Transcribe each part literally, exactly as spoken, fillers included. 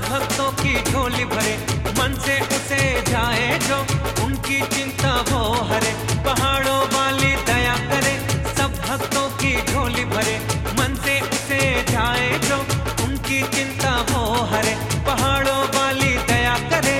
भक्तों की झोली भरे, मन से उसे जाए जो उनकी चिंता वो हरे। पहाड़ों वाली दया करे, सब भक्तों की झोली भरे, मन से उसे जाए जो उनकी चिंता वो हरे। पहाड़ों वाली दया करे।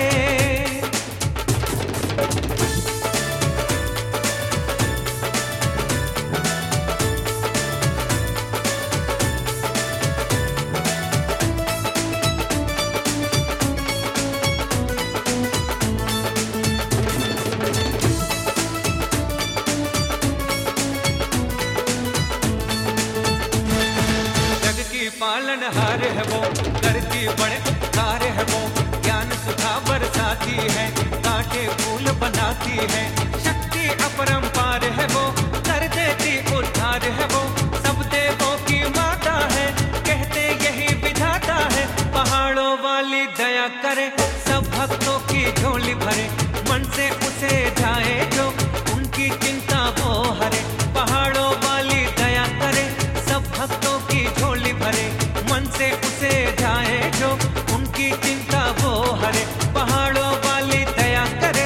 पालनहार है वो, करती बड़े उपकार है वो, ज्ञान सुधा बरसाती है, कांटे फूल बनाती है। शक्ति अपरंपार है वो, कर देती उद्धार है वो, सब देवों की माता है, कहते यही विधाता है। पहाड़ों वाली दया करे, सब भक्तों की झोली भरे, मन से उसे जाए जो उनकी चिंता वो हरे। पहाड़ों वाली दया करे, सब भक्तों की झोली भरे, मन से उसे जाए जो उनकी चिंता वो हरे। पहाड़ों वाली दया करे।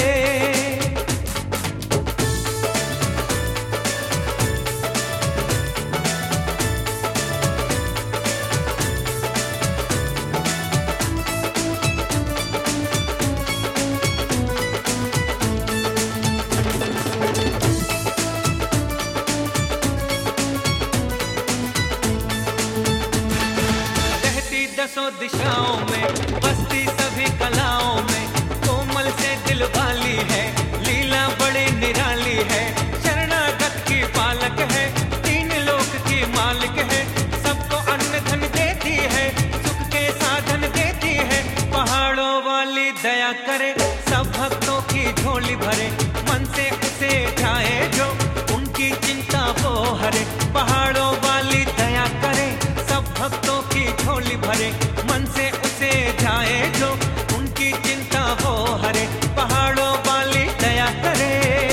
दसों दिशाओं में, बसती सभी कलाओं में, कोमल से दिल वाली है, लीला बड़ी निराली है। शरणागत की पालक है, तीन लोक की मालिक है, सबको अन्न धन देती है, सुख के साधन देती है। पहाड़ों वाली दया करे, सब भक्तों की झोली भरे, मन से उसे जाए जो उनकी चिंता वो हरे। पहाड़ों वाली दया करे, सब भक्तों की झोली भरे, मन से उसे जाए जो उनकी चिंता वो हरे। पहाड़ों वाली दया करे।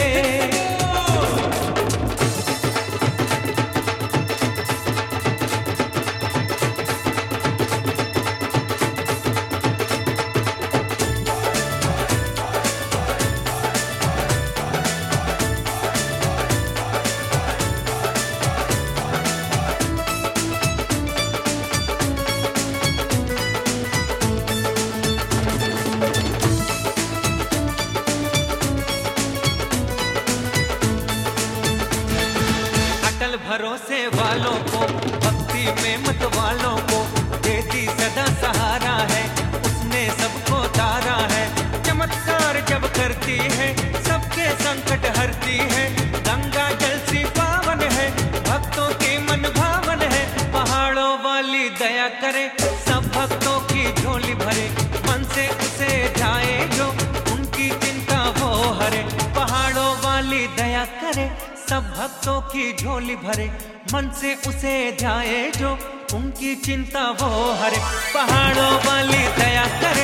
भरोसे वालों को, भक्ति में मत वालों को, देती सदा सहारा है, उसने सबको तारा है। चमत्कार जब करती है, सबके संकट हरती है, गंगा जल सी पावन है, भक्तों की मन भावन है। पहाड़ों वाली दया करे, सब भक्तों की झोली भरे, मन से उसे जाए जो उनकी चिंता वो हरे। पहाड़ों वाली दया करे, सब भक्तों की झोली भरे, मन से उसे जाए जो उनकी चिंता वो हरे। पहाड़ों वाली दया करे।